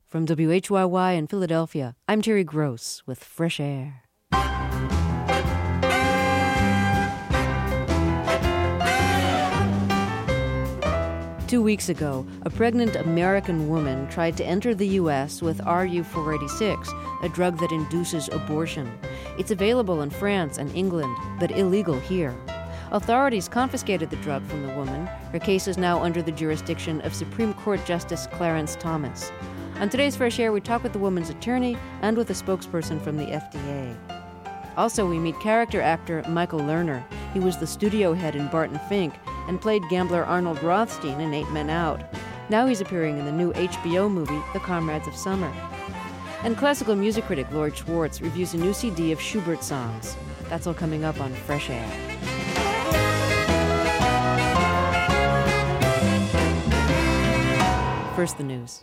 From WHYY in Philadelphia, I'm Terry Gross with Fresh Air. 2 weeks ago, a pregnant American woman tried to enter the U.S. with RU-486, a drug that induces abortion. It's available in France and England, but illegal here. Authorities confiscated the drug from the woman. Her case is now under the jurisdiction of Supreme Court Justice Clarence Thomas. On today's Fresh Air, we talk with the woman's attorney and with a spokesperson from the FDA. Also, we meet character actor Michael Lerner. He was the studio head in Barton Fink and played gambler Arnold Rothstein in 8 Men Out. Now he's appearing in the new HBO movie, The Comrades of Summer. And classical music critic Lord Schwartz reviews a new CD of Schubert songs. That's all coming up on Fresh Air. First, the news.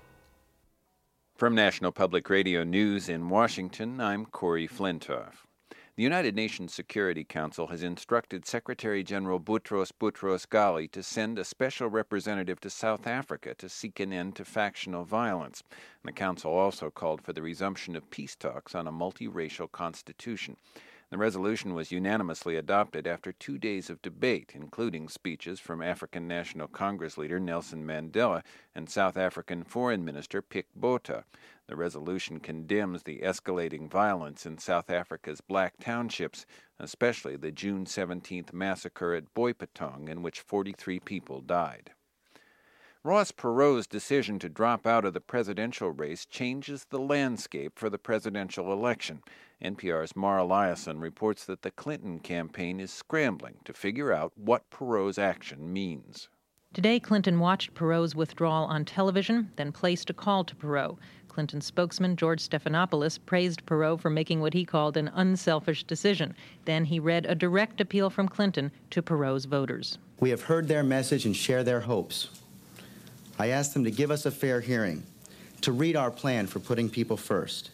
From National Public Radio News in Washington, I'm Corey Flintoff. The United Nations Security Council has instructed Secretary General Boutros Boutros-Ghali to send a special representative to South Africa to seek an end to factional violence. The Council also called for the resumption of peace talks on a multiracial constitution. The resolution was unanimously adopted after 2 days of debate, including speeches from African National Congress leader Nelson Mandela and South African Foreign Minister Pik Botha. The resolution condemns the escalating violence in South Africa's black townships, especially the June 17th massacre at Boipatong, in which 43 people died. Ross Perot's decision to drop out of the presidential race changes the landscape for the presidential election. NPR's Mara Liasson reports that the Clinton campaign is scrambling to figure out what Perot's action means. Today, Clinton watched Perot's withdrawal on television, then placed a call to Perot. Clinton spokesman George Stephanopoulos praised Perot for making what he called an unselfish decision. Then he read a direct appeal from Clinton to Perot's voters. We have heard their message and share their hopes. I ask them to give us a fair hearing, to read our plan for putting people first.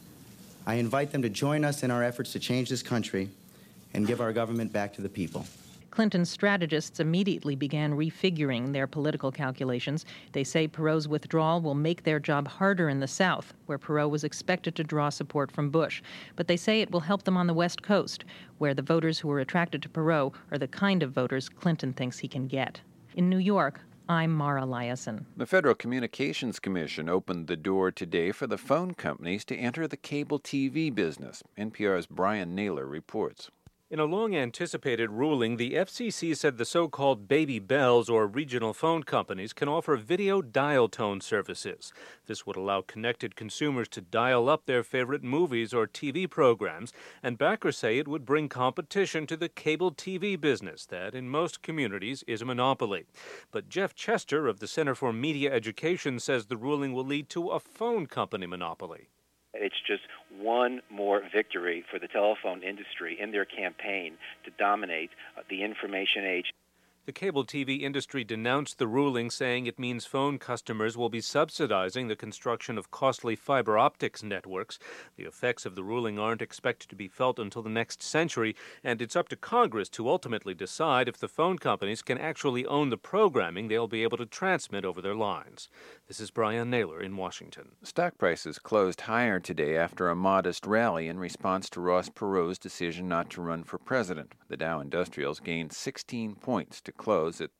I invite them to join us in our efforts to change this country and give our government back to the people. Clinton's strategists immediately began refiguring their political calculations. They say Perot's withdrawal will make their job harder in the South, where Perot was expected to draw support from Bush. But they say it will help them on the West Coast, where the voters who are attracted to Perot are the kind of voters Clinton thinks he can get. In New York, I'm Mara Liasson. The Federal Communications Commission opened the door today for the phone companies to enter the cable TV business. NPR's Brian Naylor reports. In a long-anticipated ruling, the FCC said the so-called baby bells, or regional phone companies, can offer video dial tone services. This would allow connected consumers to dial up their favorite movies or TV programs, and backers say it would bring competition to the cable TV business that, in most communities, is a monopoly. But Jeff Chester of the Center for Media Education says the ruling will lead to a phone company monopoly. It's just one more victory for the telephone industry in their campaign to dominate the information age. The cable TV industry denounced the ruling, saying it means phone customers will be subsidizing the construction of costly fiber optics networks. The effects of the ruling aren't expected to be felt until the next century, and it's up to Congress to ultimately decide if the phone companies can actually own the programming they'll be able to transmit over their lines. This is Brian Naylor in Washington. Stock prices closed higher today after a modest rally in response to Ross Perot's decision not to run for president. The Dow Industrials gained 16 points to close at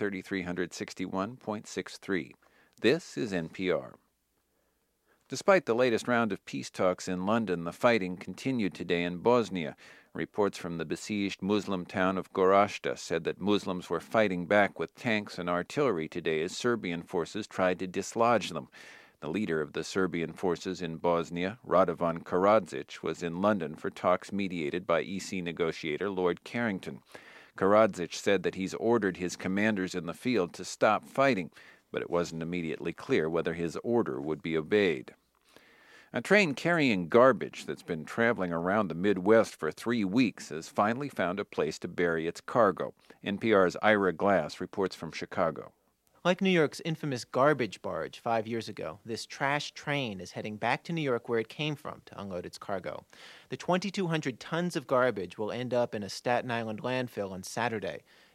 3,361.63. This is NPR. Despite the latest round of peace talks in London, the fighting continued today in Bosnia. Reports from the besieged Muslim town of Gorazda said that Muslims were fighting back with tanks and artillery today as Serbian forces tried to dislodge them. The leader of the Serbian forces in Bosnia, Radovan Karadzic, was in London for talks mediated by EC negotiator Lord Carrington. Karadzic said that he's ordered his commanders in the field to stop fighting, but it wasn't immediately clear whether his order would be obeyed. A train carrying garbage that's been traveling around the Midwest for 3 weeks has finally found a place to bury its cargo. NPR's Ira Glass reports from Chicago. Like New York's infamous garbage barge 5 years ago, this trash train is heading back to New York where it came from to unload its cargo. The 2,200 tons of garbage will end up in a Staten Island landfill on Saturday.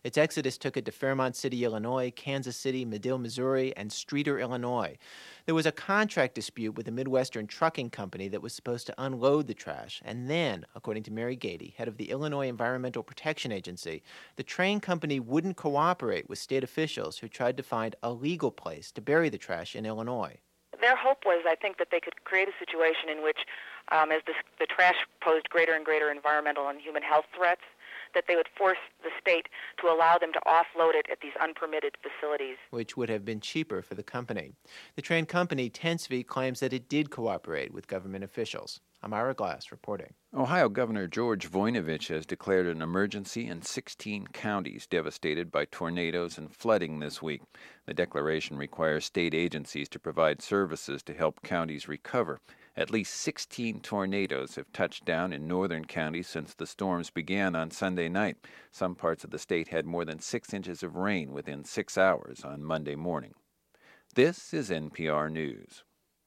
Its exodus took it to Fairmont City, Illinois, Kansas City, Medill, Missouri, and Streator, Illinois. There was a contract dispute with a Midwestern trucking company that was supposed to unload the trash, and then, according to Mary Gady, head of the Illinois Environmental Protection Agency, the train company wouldn't cooperate with state officials who tried to find a legal place to bury the trash in Illinois. Their hope was, I think, that they could create a situation in which, as the trash posed greater and greater environmental and human health threats, that they would force the state to allow them to offload it at these unpermitted facilities. Which would have been cheaper for the company. The train company, Tensvy, claims that it did cooperate with government officials. I'm Ira Glass reporting. Ohio Governor George Voinovich has declared an emergency in 16 counties devastated by tornadoes and flooding this week. The declaration requires state agencies to provide services to help counties recover. At least 16 tornadoes have touched down in northern counties since the storms began on Sunday night. Some parts of the state had more than 6 inches of rain within 6 hours on Monday morning. This is NPR News.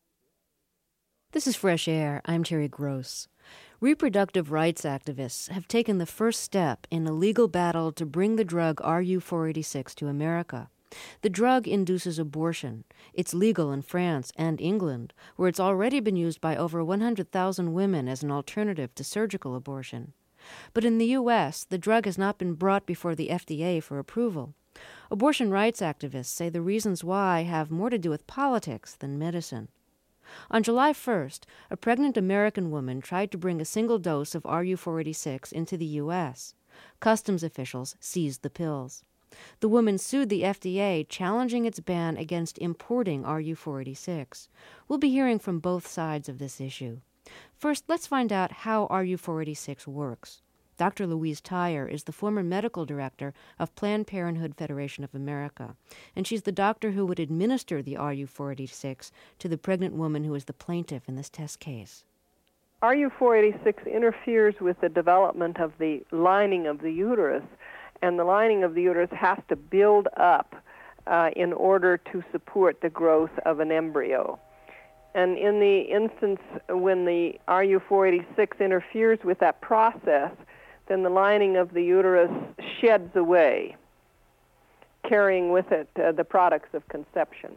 This is Fresh Air. I'm Terry Gross. Reproductive rights activists have taken the first step in a legal battle to bring the drug RU486 to America. The drug induces abortion. It's legal in France and England, where it's already been used by over 100,000 women as an alternative to surgical abortion. But in the U.S., the drug has not been brought before the FDA for approval. Abortion rights activists say the reasons why have more to do with politics than medicine. On July 1st, a pregnant American woman tried to bring a single dose of RU486 into the U.S. Customs officials seized the pills. The woman sued the FDA, challenging its ban against importing RU486. We'll be hearing from both sides of this issue. First, let's find out how RU486 works. Dr. Louise Tyer is the former medical director of Planned Parenthood Federation of America, and she's the doctor who would administer the RU486 to the pregnant woman who is the plaintiff in this test case. RU486 interferes with the development of the lining of the uterus, and the lining of the uterus has to build up in order to support the growth of an embryo. And in the instance when the RU486 interferes with that process, then the lining of the uterus sheds away, carrying with it the products of conception.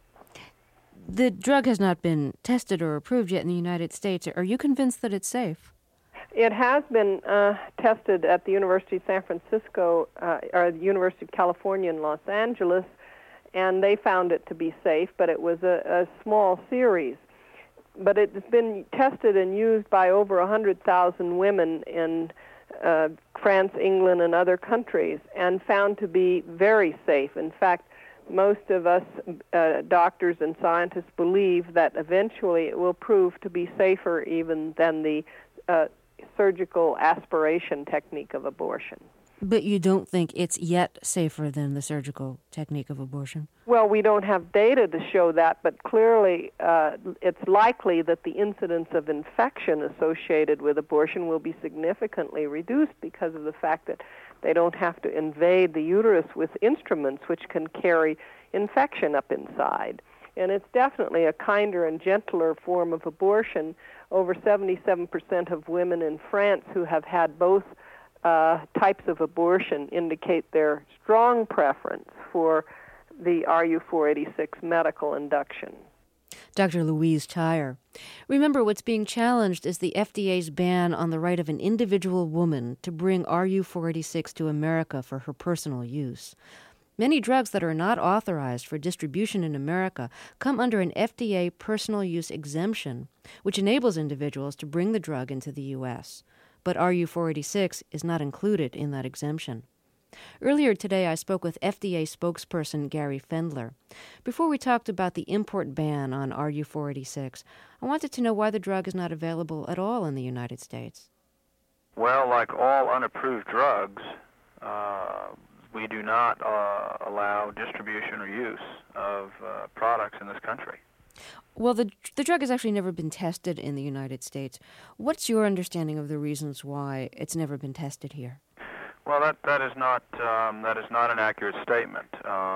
The drug has not been tested or approved yet in the United States. Are you convinced that it's safe? It has been tested at the University of San Francisco, or the University of California in Los Angeles, and they found it to be safe, but it was a small series. But it's been tested and used by over 100,000 women in France, England, and other countries, and found to be very safe. In fact, most of us doctors and scientists believe that eventually it will prove to be safer even than the surgical aspiration technique of abortion. But you don't think it's yet safer than the surgical technique of abortion? Well, we don't have data to show that, but clearly it's likely that the incidence of infection associated with abortion will be significantly reduced because of the fact that they don't have to invade the uterus with instruments which can carry infection up inside. And it's definitely a kinder and gentler form of abortion. Over 77% of women in France who have had both types of abortion indicate their strong preference for the RU486 medical induction. Dr. Louise Tyer. Remember, what's being challenged is the FDA's ban on the right of an individual woman to bring RU486 to America for her personal use. Many drugs that are not authorized for distribution in America come under an FDA personal use exemption, which enables individuals to bring the drug into the U.S. But RU486 is not included in that exemption. Earlier today, I spoke with FDA spokesperson Gary Fendler. Before we talked about the import ban on RU486, I wanted to know why the drug is not available at all in the United States. Well, like all unapproved drugs, we do not allow distribution or use of products in this country. Well, the drug has actually never been tested in the United States. What's your understanding of the reasons why it's never been tested here? Well, that is not an accurate statement.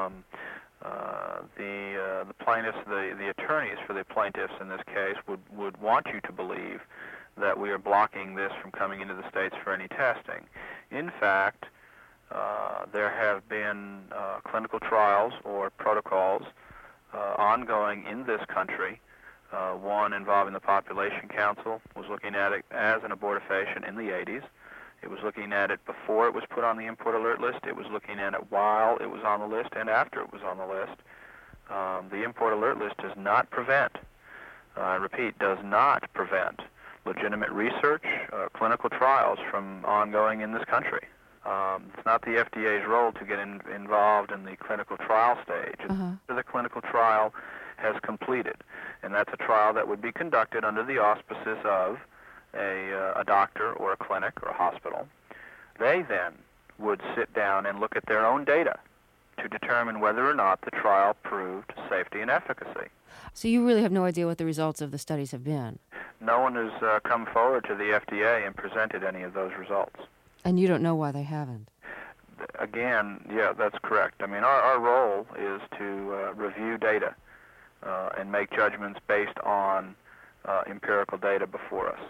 The plaintiffs, the attorneys for the plaintiffs in this case would want you to believe that we are blocking this from coming into the states for any testing. In fact, There have been clinical trials or protocols ongoing in this country. One involving the Population Council was looking at it as an abortifacient in the 80s. It was looking at it before it was put on the import alert list. It was looking at it while it was on the list and after it was on the list. The import alert list does not prevent, I repeat, does not prevent legitimate research, clinical trials from ongoing in this country. It's not the FDA's role to get involved in the clinical trial stage. After the clinical trial has completed, and that's a trial that would be conducted under the auspices of a doctor or a clinic or a hospital. They then would sit down and look at their own data to determine whether or not the trial proved safety and efficacy. So you really have no idea what the results of the studies have been? No one has come forward to the FDA and presented any of those results. And you don't know why they haven't? Again, yeah, that's correct. I mean, our role is to review data and make judgments based on empirical data before us.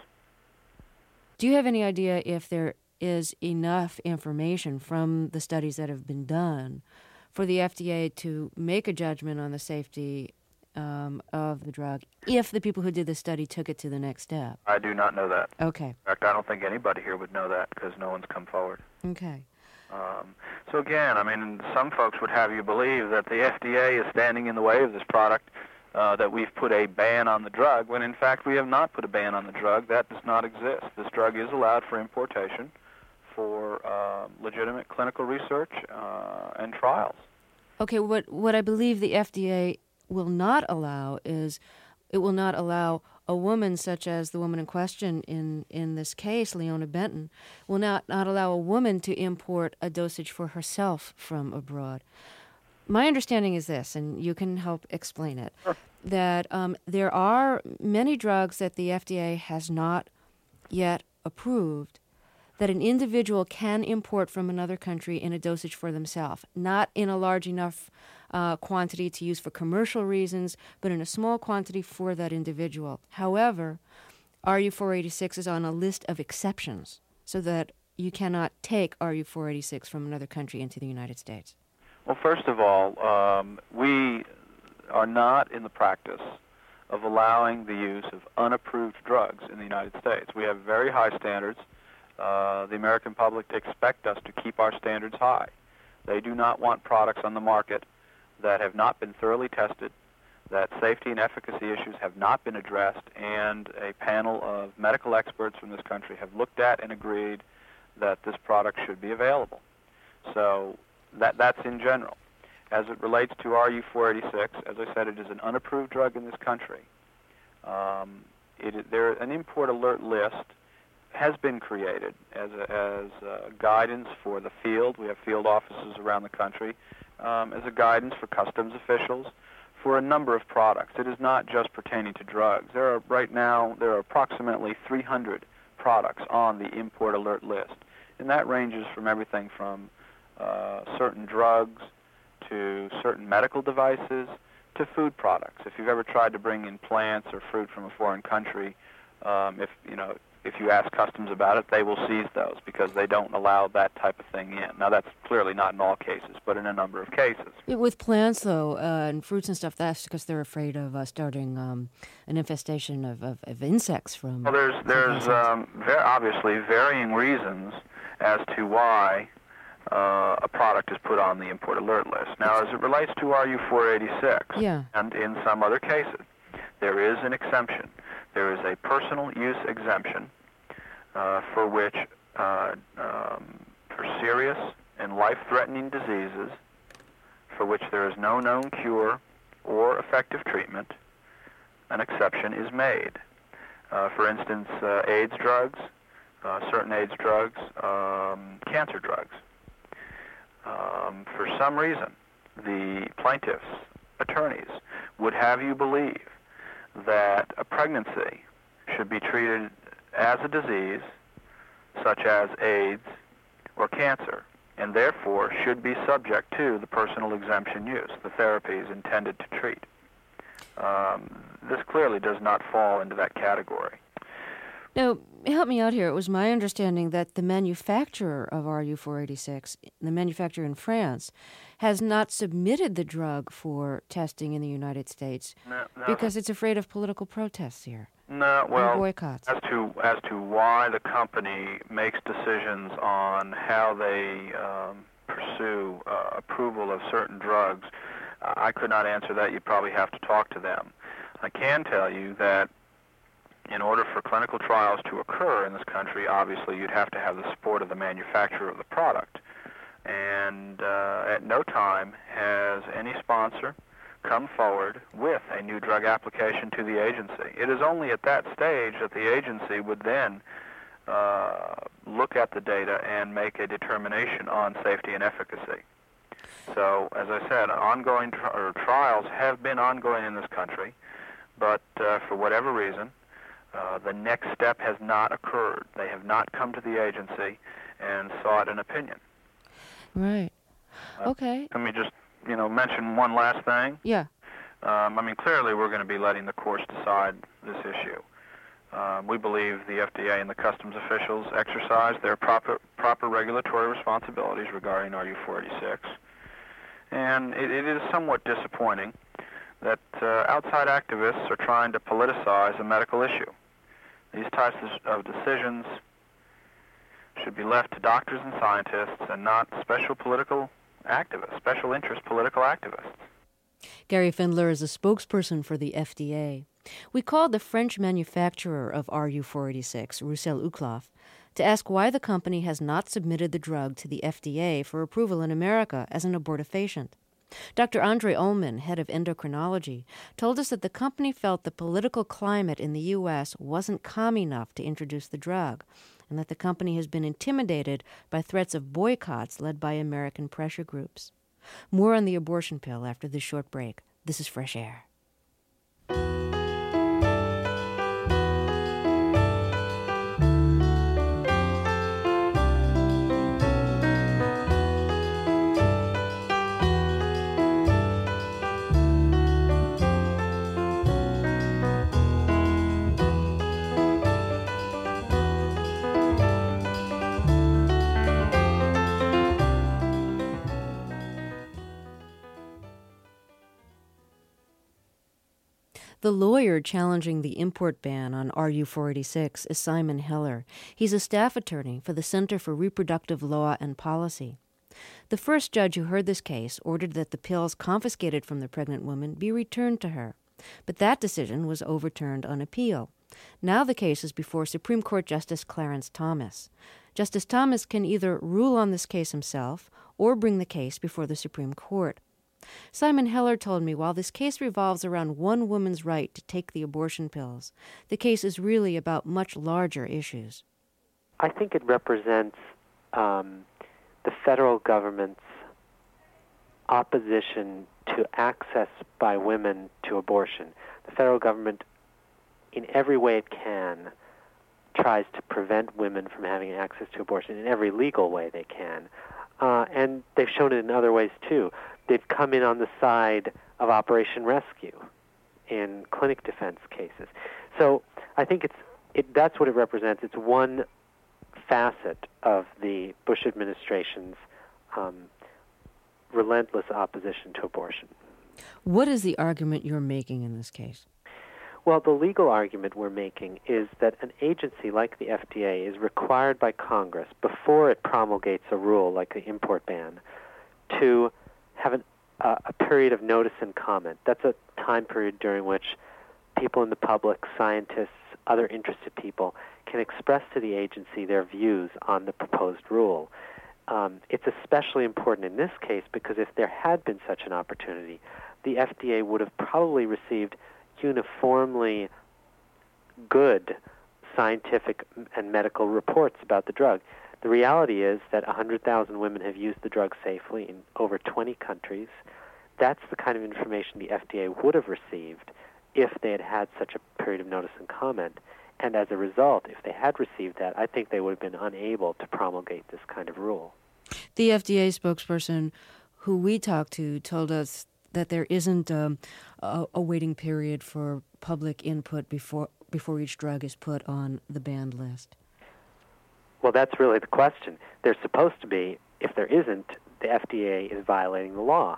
Do you have any idea if there is enough information from the studies that have been done for the FDA to make a judgment on the safety of the drug if the people who did the study took it to the next step? I do not know that. Okay. In fact, I don't think anybody here would know that because no one's come forward. Okay. So again, I mean, some folks would have you believe that the FDA is standing in the way of this product, that we've put a ban on the drug, when in fact we have not put a ban on the drug. That does not exist. This drug is allowed for importation for legitimate clinical research and trials. Okay, what I believe the FDA will not allow is it will not allow a woman such as the woman in question in this case, Leona Benton, will not allow a woman to import a dosage for herself from abroad. My understanding is this, and you can help explain it, that there are many drugs that the FDA has not yet approved that an individual can import from another country in a dosage for themselves, not in a large enough quantity to use for commercial reasons, but in a small quantity for that individual. However, RU-486 is on a list of exceptions so that you cannot take RU-486 from another country into the United States. Well, first of all, we are not in the practice of allowing the use of unapproved drugs in the United States. We have very high standards. The American public expect us to keep our standards high. They do not want products on the market that have not been thoroughly tested, that safety and efficacy issues have not been addressed, and a panel of medical experts from this country have looked at and agreed that this product should be available. So that's in general. As it relates to RU-486, as I said, it is an unapproved drug in this country. An import alert list has been created as guidance for the field. We have field offices around the country as a guidance for customs officials for a number of products. It is not just pertaining to drugs. Right now, there are approximately 300 products on the import alert list, and that ranges from everything from certain drugs to certain medical devices to food products. If you've ever tried to bring in plants or fruit from a foreign country, if you ask customs about it, they will seize those because they don't allow that type of thing in. Now, that's clearly not in all cases, but in a number of cases. With plants, though, and fruits and stuff, that's because they're afraid of starting an infestation of insects from... Well, there's obviously varying reasons as to why a product is put on the import alert list. Now, as it relates to RU-486, and in some other cases, there is an exemption. There is a personal use exemption for which, for serious and life-threatening diseases for which there is no known cure or effective treatment, an exception is made. For instance, AIDS drugs, certain AIDS drugs, cancer drugs. For some reason, the plaintiffs' attorneys would have you believe that a pregnancy should be treated as a disease, such as AIDS or cancer, and therefore should be subject to the personal exemption use, the therapies intended to treat. This clearly does not fall into that category. Now, help me out here. It was my understanding that the manufacturer of RU-486, the manufacturer in France, has not submitted the drug for testing in the United States because it's afraid of political protests here. No, well, boycotts. As to why the company makes decisions on how they pursue approval of certain drugs, I could not answer that. You'd probably have to talk to them. I can tell you that in order for clinical trials to occur in this country, obviously you'd have to have the support of the manufacturer of the product. And at no time has any sponsor come forward with a new drug application to the agency. It is only at that stage that the agency would then look at the data and make a determination on safety and efficacy. So, as I said, ongoing trials have been ongoing in this country, but for whatever reason, the next step has not occurred. They have not come to the agency and sought an opinion. Right. Okay. Let me just, mention one last thing. Yeah. Clearly we're going to be letting the courts decide this issue. We believe the FDA and the customs officials exercise their proper regulatory responsibilities regarding RU-486. And it is somewhat disappointing that outside activists are trying to politicize a medical issue. These types of decisions should be left to doctors and scientists and not special interest political activists. Gary Findler is a spokesperson for the FDA. We called the French manufacturer of RU-486, Roussel Uclaf, to ask why the company has not submitted the drug to the FDA for approval in America as an abortifacient. Dr. Andre Ullman, head of endocrinology, told us that the company felt the political climate in the U.S. wasn't calm enough to introduce the drug, and that the company has been intimidated by threats of boycotts led by American pressure groups. More on the abortion pill after this short break. This is Fresh Air. The lawyer challenging the import ban on RU-486 is Simon Heller. He's a staff attorney for the Center for Reproductive Law and Policy. The first judge who heard this case ordered that the pills confiscated from the pregnant woman be returned to her. But that decision was overturned on appeal. Now the case is before Supreme Court Justice Clarence Thomas. Justice Thomas can either rule on this case himself or bring the case before the Supreme Court. Simon Heller told me while this case revolves around one woman's right to take the abortion pills, the case is really about much larger issues. I think it represents the federal government's opposition to access by women to abortion. The federal government, in every way it can, tries to prevent women from having access to abortion in every legal way they can. And they've shown it in other ways, too. They've come in on the side of Operation Rescue in clinic defense cases. So I think that's what it represents. It's one facet of the Bush administration's relentless opposition to abortion. What is the argument you're making in this case? Well, the legal argument we're making is that an agency like the FDA is required by Congress, before it promulgates a rule like the import ban, to have a period of notice and comment. That's a time period during which people in the public, scientists, other interested people, can express to the agency their views on the proposed rule. It's especially important in this case because if there had been such an opportunity, the FDA would have probably received uniformly good scientific and medical reports about the drug. The reality is that 100,000 women have used the drug safely in over 20 countries. That's the kind of information the FDA would have received if they had had such a period of notice and comment. And as a result, if they had received that, I think they would have been unable to promulgate this kind of rule. The FDA spokesperson who we talked to told us that there isn't a waiting period for public input before each drug is put on the banned list? Well, that's really the question. There's supposed to be. If there isn't, the FDA is violating the law.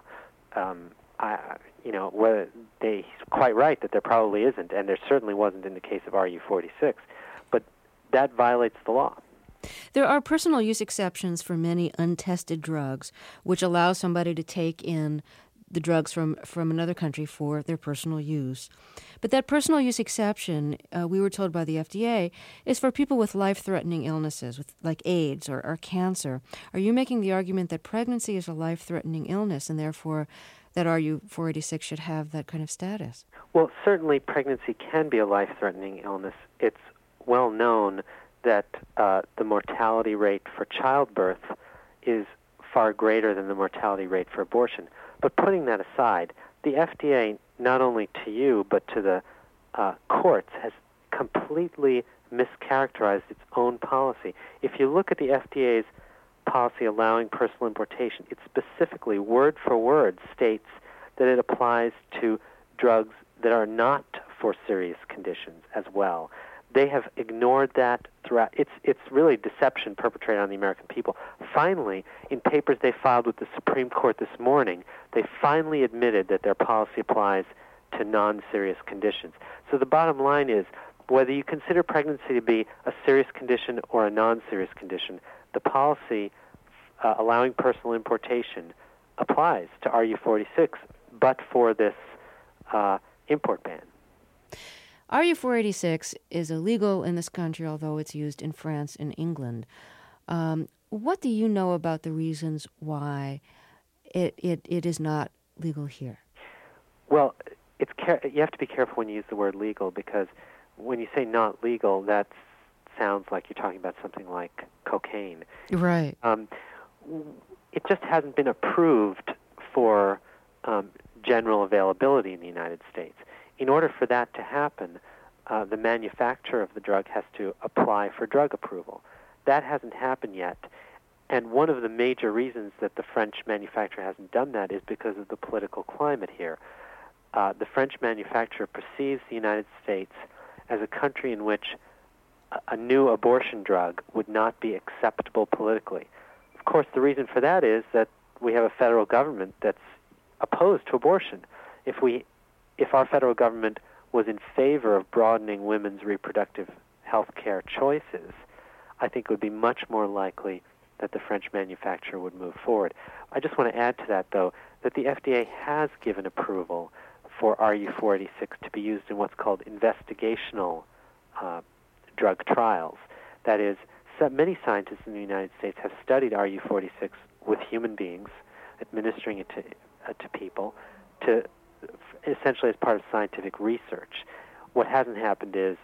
He's quite right that there probably isn't, and there certainly wasn't in the case of RU46. But that violates the law. There are personal use exceptions for many untested drugs, which allow somebody to take in the drugs from another country for their personal use. But that personal use exception, we were told by the FDA, is for people with life-threatening illnesses, like AIDS or cancer. Are you making the argument that pregnancy is a life-threatening illness and therefore that RU486 should have that kind of status? Well, certainly pregnancy can be a life-threatening illness. It's well known that the mortality rate for childbirth is far greater than the mortality rate for abortion. But putting that aside, the FDA, not only to you, but to the courts, has completely mischaracterized its own policy. If you look at the FDA's policy allowing personal importation, it specifically, word for word, states that it applies to drugs that are not for serious conditions as well. They have ignored that throughout. It's really deception perpetrated on the American people. Finally, in papers they filed with the Supreme Court this morning, they finally admitted that their policy applies to non-serious conditions. So the bottom line is, whether you consider pregnancy to be a serious condition or a non-serious condition, the policy allowing personal importation applies to RU46, but for this import ban. RU486 is illegal in this country, although it's used in France and England. What do you know about the reasons why it is not legal here? Well, you have to be careful when you use the word legal, because when you say not legal, that sounds like you're talking about something like cocaine. Right. It just hasn't been approved for general availability in the United States. In order for that to happen, the manufacturer of the drug has to apply for drug approval. That hasn't happened yet, and one of the major reasons that the French manufacturer hasn't done that is because of the political climate here. The French manufacturer perceives the United States as a country in which a new abortion drug would not be acceptable politically. Of course, the reason for that is that we have a federal government that's opposed to abortion. If our federal government was in favor of broadening women's reproductive health care choices, I think it would be much more likely that the French manufacturer would move forward. I just want to add to that, though, that the FDA has given approval for RU486 to be used in what's called investigational drug trials. That is, many scientists in the United States have studied RU486 with human beings, administering it to people, essentially as part of scientific research. What hasn't happened is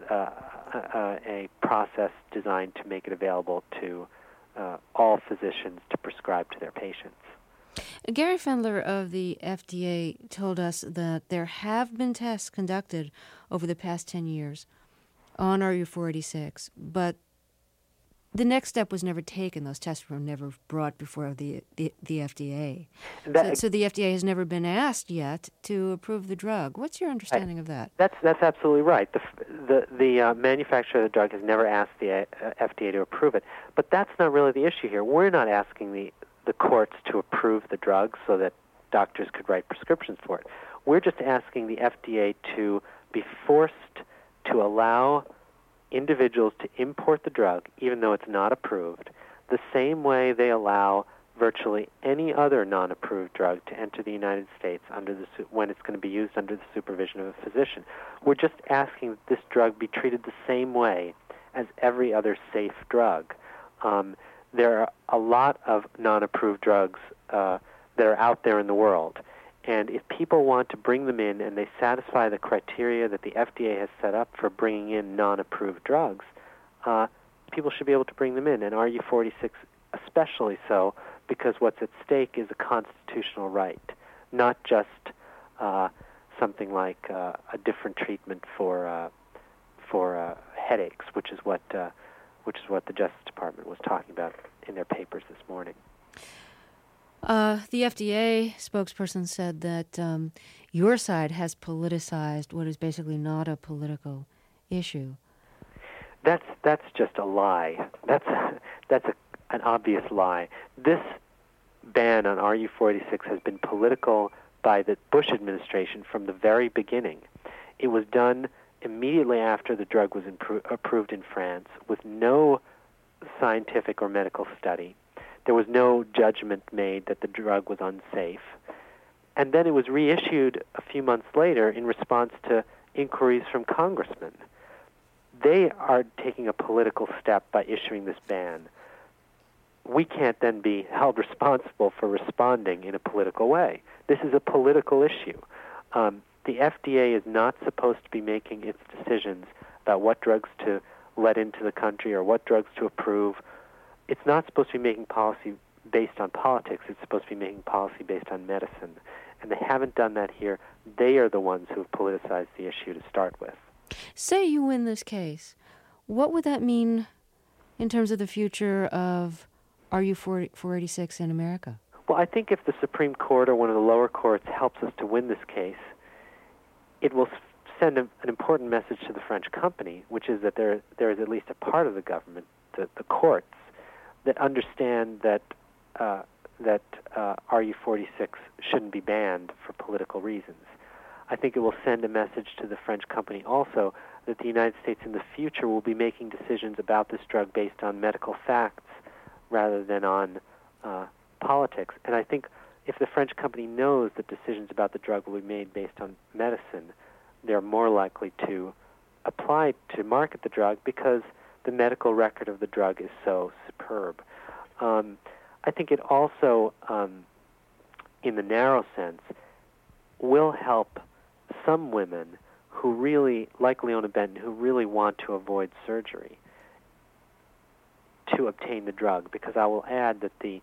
a process designed to make it available to all physicians to prescribe to their patients. Gary Fendler of the FDA told us that there have been tests conducted over the past 10 years on RU486, but the next step was never taken. Those tests were never brought before the FDA. So the FDA has never been asked yet to approve the drug. What's your understanding of that? That's absolutely right. The manufacturer of the drug has never asked the FDA to approve it. But that's not really the issue here. We're not asking the courts to approve the drug so that doctors could write prescriptions for it. We're just asking the FDA to be forced to allow individuals to import the drug, even though it's not approved, the same way they allow virtually any other non-approved drug to enter the United States when it's going to be used under the supervision of a physician. We're just asking that this drug be treated the same way as every other safe drug. There are a lot of non-approved drugs that are out there in the world, and if people want to bring them in and they satisfy the criteria that the FDA has set up for bringing in non-approved drugs, people should be able to bring them in, and RU486 especially so, because what's at stake is a constitutional right, not just something like a different treatment for headaches, which is what the Justice Department was talking about in their papers this morning. The FDA spokesperson said that your side has politicized what is basically not a political issue? That's just a lie. That's an obvious lie. This ban on RU-486 has been political by the Bush administration from the very beginning. It was done immediately after the drug was approved in France with no scientific or medical study. There was no judgment made that the drug was unsafe. And then it was reissued a few months later in response to inquiries from congressmen. They are taking a political step by issuing this ban. We can't then be held responsible for responding in a political way. This is a political issue. The FDA is not supposed to be making its decisions about what drugs to let into the country or what drugs to approve. It's not supposed to be making policy based on politics. It's supposed to be making policy based on medicine. And they haven't done that here. They are the ones who have politicized the issue to start with. Say you win this case. What would that mean in terms of the future of RU-486 in America? Well, I think if the Supreme Court or one of the lower courts helps us to win this case, it will send an important message to the French company, which is that there is at least a part of the government, the courts, that understand that RU-486 shouldn't be banned for political reasons. I think it will send a message to the French company also that the United States in the future will be making decisions about this drug based on medical facts rather than on politics. And I think if the French company knows that decisions about the drug will be made based on medicine, they're more likely to apply to market the drug because the medical record of the drug is so superb. I think it also, in the narrow sense, will help some women who really, like Leona Benton, who really want to avoid surgery to obtain the drug, because I will add that the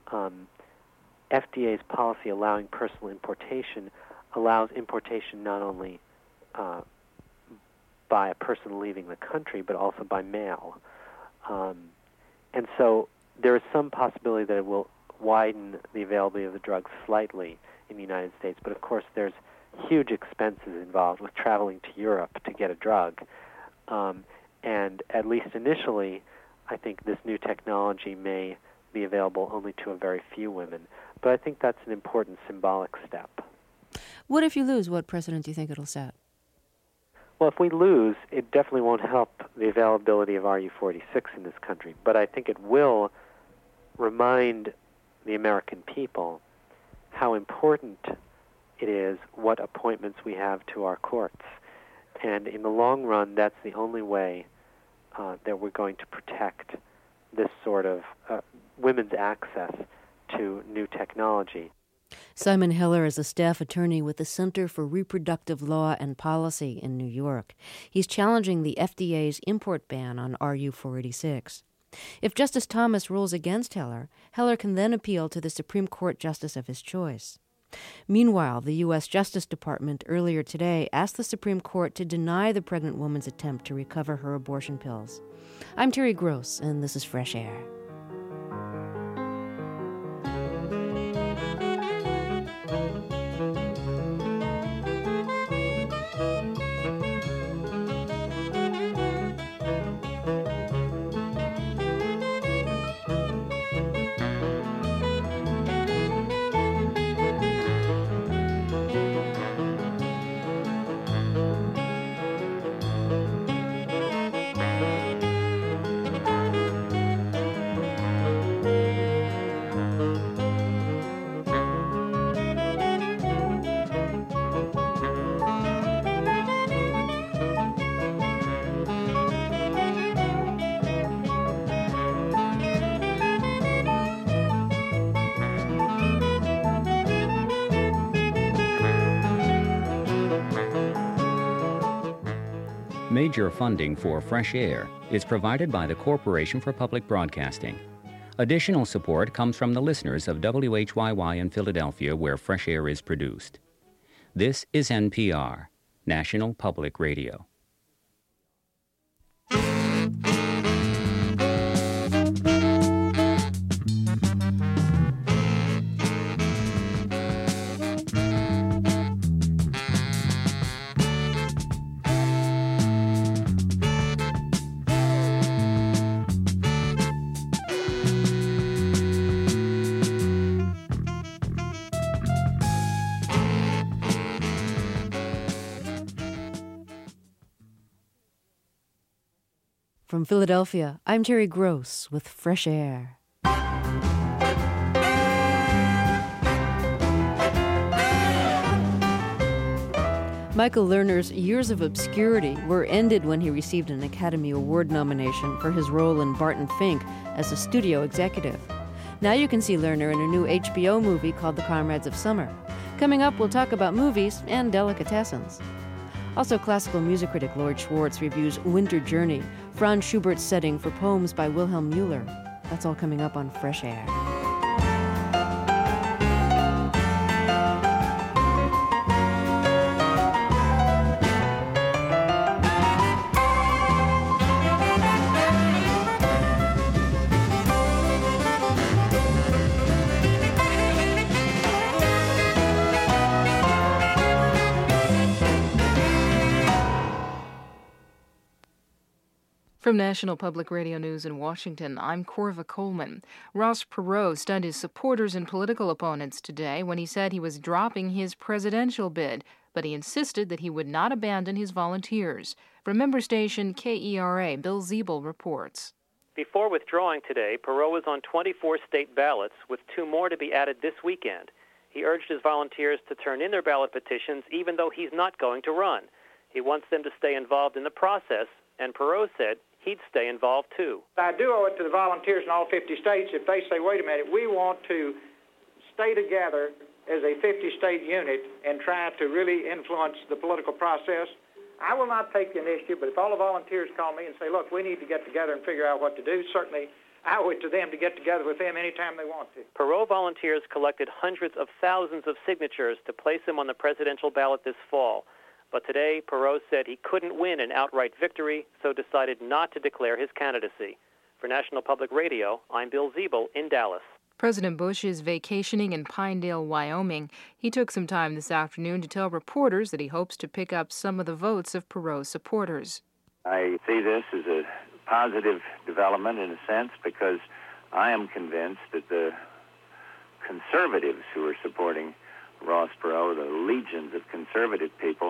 FDA's policy allowing personal importation allows importation not only by a person leaving the country, but also by mail. And so there is some possibility that it will widen the availability of the drug slightly in the United States, but of course there's huge expenses involved with traveling to Europe to get a drug. And at least initially, I think this new technology may be available only to a very few women. But I think that's an important symbolic step. What if you lose? What precedent do you think it'll set? Well, if we lose, it definitely won't help the availability of RU-486 in this country. But I think it will remind the American people how important it is what appointments we have to our courts. And in the long run, that's the only way that we're going to protect this sort of women's access to new technology. Simon Heller is a staff attorney with the Center for Reproductive Law and Policy in New York. He's challenging the FDA's import ban on RU-486. If Justice Thomas rules against Heller, Heller can then appeal to the Supreme Court justice of his choice. Meanwhile, the U.S. Justice Department earlier today asked the Supreme Court to deny the pregnant woman's attempt to recover her abortion pills. I'm Terry Gross, and this is Fresh Air. Major funding for Fresh Air is provided by the Corporation for Public Broadcasting. Additional support comes from the listeners of WHYY in Philadelphia, where Fresh Air is produced. This is NPR, National Public Radio. From Philadelphia, I'm Terry Gross with Fresh Air. Michael Lerner's years of obscurity were ended when he received an Academy Award nomination for his role in Barton Fink as a studio executive. Now you can see Lerner in a new HBO movie called The Comrades of Summer. Coming up, we'll talk about movies and delicatessens. Also, classical music critic Lloyd Schwartz reviews Winter Journey, Franz Schubert's setting for poems by Wilhelm Müller. That's all coming up on Fresh Air. From National Public Radio News in Washington, I'm Corva Coleman. Ross Perot stunned his supporters and political opponents today when he said he was dropping his presidential bid, but he insisted that he would not abandon his volunteers. From member station KERA, Bill Ziebel reports. Before withdrawing today, Perot was on 24 state ballots, with 2 more to be added this weekend. He urged his volunteers to turn in their ballot petitions even though he's not going to run. He wants them to stay involved in the process, and Perot said he'd stay involved, too. I do owe it to the volunteers in all 50 states if they say, wait a minute, we want to stay together as a 50-state unit and try to really influence the political process. I will not take the initiative, but if all the volunteers call me and say, look, we need to get together and figure out what to do, certainly I owe it to them to get together with them anytime they want to. Perot volunteers collected hundreds of thousands of signatures to place him on the presidential ballot this fall. But today, Perot said he couldn't win an outright victory, so decided not to declare his candidacy. For National Public Radio, I'm Bill Ziebel in Dallas. President Bush is vacationing in Pinedale, Wyoming. He took some time this afternoon to tell reporters that he hopes to pick up some of the votes of Perot's supporters. I see this as a positive development in a sense because I am convinced that the conservatives who are supporting Ross Perot, the legions of conservative people,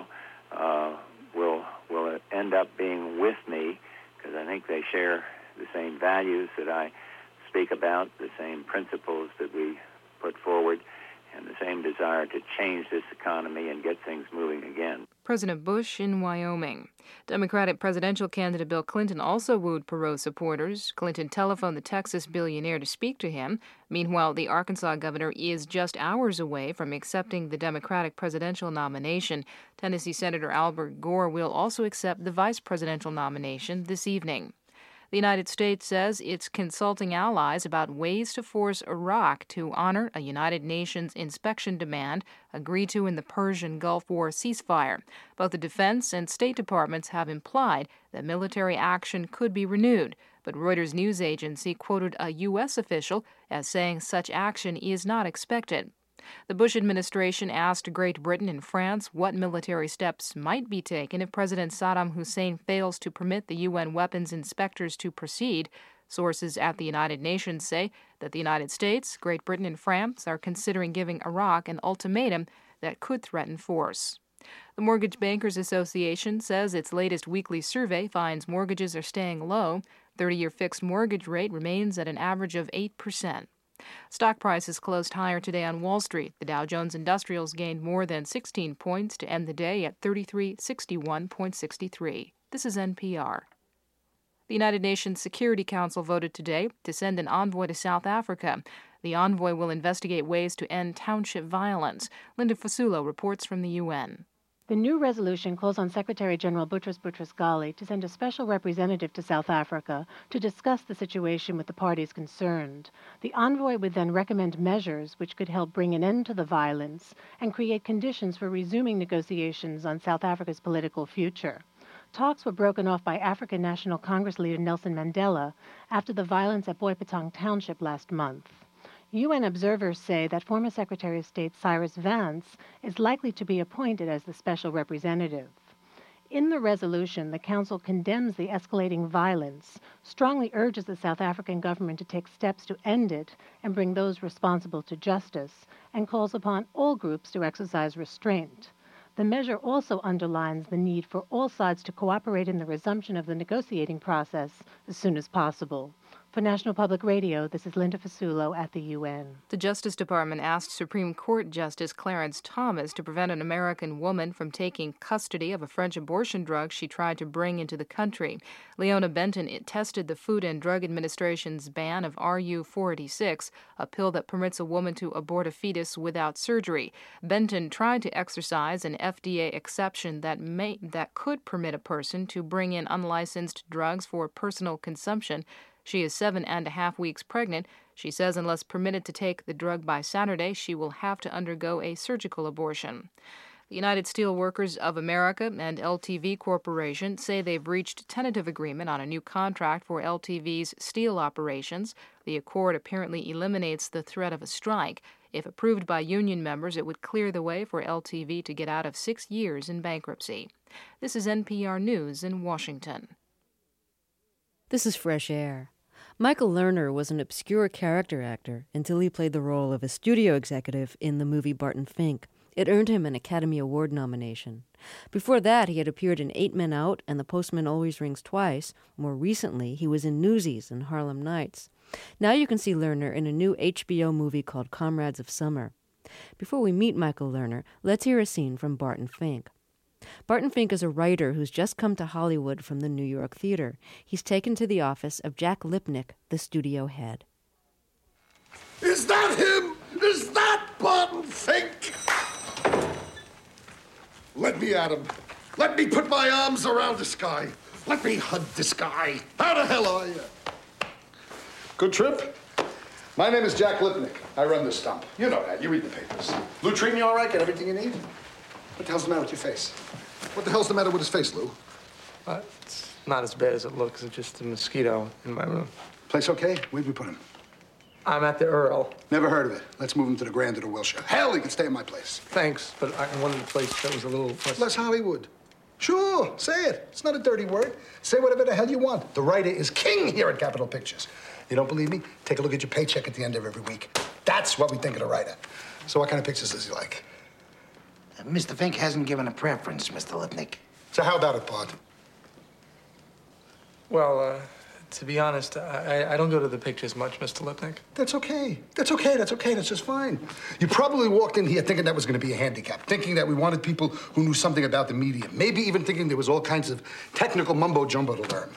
will end up being with me because I think they share the same values that I speak about, the same principles that we put forward, and the same desire to change this economy and get things moving again. President Bush in Wyoming. Democratic presidential candidate Bill Clinton also wooed Perot supporters. Clinton telephoned the Texas billionaire to speak to him. Meanwhile, the Arkansas governor is just hours away from accepting the Democratic presidential nomination. Tennessee Senator Albert Gore will also accept the vice presidential nomination this evening. The United States says it's consulting allies about ways to force Iraq to honor a United Nations inspection demand agreed to in the Persian Gulf War ceasefire. Both the Defense and State Departments have implied that military action could be renewed, but Reuters news agency quoted a U.S. official as saying such action is not expected. The Bush administration asked Great Britain and France what military steps might be taken if President Saddam Hussein fails to permit the UN weapons inspectors to proceed. Sources at the United Nations say that the United States, Great Britain, and France are considering giving Iraq an ultimatum that could threaten force. The Mortgage Bankers Association says its latest weekly survey finds mortgages are staying low. 30-year fixed mortgage rate remains at an average of 8%. Stock prices closed higher today on Wall Street. The Dow Jones Industrials gained more than 16 points to end the day at 3361.63. This is NPR. The United Nations Security Council voted today to send an envoy to South Africa. The envoy will investigate ways to end township violence. Linda Fasulo reports from the UN. The new resolution calls on Secretary-General Boutros Boutros-Ghali to send a special representative to South Africa to discuss the situation with the parties concerned. The envoy would then recommend measures which could help bring an end to the violence and create conditions for resuming negotiations on South Africa's political future. Talks were broken off by African National Congress leader Nelson Mandela after the violence at Boipatong Township last month. UN observers say that former Secretary of State Cyrus Vance is likely to be appointed as the special representative. In the resolution, the Council condemns the escalating violence, strongly urges the South African government to take steps to end it and bring those responsible to justice, and calls upon all groups to exercise restraint. The measure also underlines the need for all sides to cooperate in the resumption of the negotiating process as soon as possible. For National Public Radio, this is Linda Fasulo at the UN. The Justice Department asked Supreme Court Justice Clarence Thomas to prevent an American woman from taking custody of a French abortion drug she tried to bring into the country. Leona Benton tested the Food and Drug Administration's ban of RU-486, a pill that permits a woman to abort a fetus without surgery. Benton tried to exercise an FDA exception that could permit a person to bring in unlicensed drugs for personal consumption. She is 7.5 weeks pregnant. She says unless permitted to take the drug by Saturday, she will have to undergo a surgical abortion. The United Steelworkers of America and LTV Corporation say they've reached tentative agreement on a new contract for LTV's steel operations. The accord apparently eliminates the threat of a strike. If approved by union members, it would clear the way for LTV to get out of 6 years in bankruptcy. This is NPR News in Washington. This is Fresh Air. Michael Lerner was an obscure character actor until he played the role of a studio executive in the movie Barton Fink. It earned him an Academy Award nomination. Before that, he had appeared in 8 Men Out and The Postman Always Rings Twice. More recently, he was in Newsies and Harlem Nights. Now you can see Lerner in a new HBO movie called Comrades of Summer. Before we meet Michael Lerner, let's hear a scene from Barton Fink. Barton Fink is a writer who's just come to Hollywood from the New York Theater. He's taken to the office of Jack Lipnick, the studio head. Is that him? Is that Barton Fink? Let me at him. Let me put my arms around this guy. Let me hug this guy. How the hell are you? Good trip? My name is Jack Lipnick. I run the stump. You know that. You read the papers. Lou treating you all right? Got everything you need? What the hell's the matter with your face? What the hell's the matter with his face, Lou? It's not as bad as it looks. It's just a mosquito in my room. Place okay? Where'd we put him? I'm at the Earl. Never heard of it. Let's move him to the Grand or the Wilshire. Hell, he can stay in my place. Thanks, but I wanted a place that was a little less Hollywood. Sure, say it. It's not a dirty word. Say whatever the hell you want. The writer is king here at Capitol Pictures. You don't believe me? Take a look at your paycheck at the end of every week. That's what we think of the writer. So what kind of pictures does he like? Mr. Fink hasn't given a preference, Mr. Lipnick. So how about it, Bart? Well, to be honest, I don't go to the pictures much, Mr. Lipnick. That's okay. That's okay. That's okay. That's just fine. You probably walked in here thinking that was going to be a handicap, thinking that we wanted people who knew something about the medium, maybe even thinking there was all kinds of technical mumbo-jumbo to learn.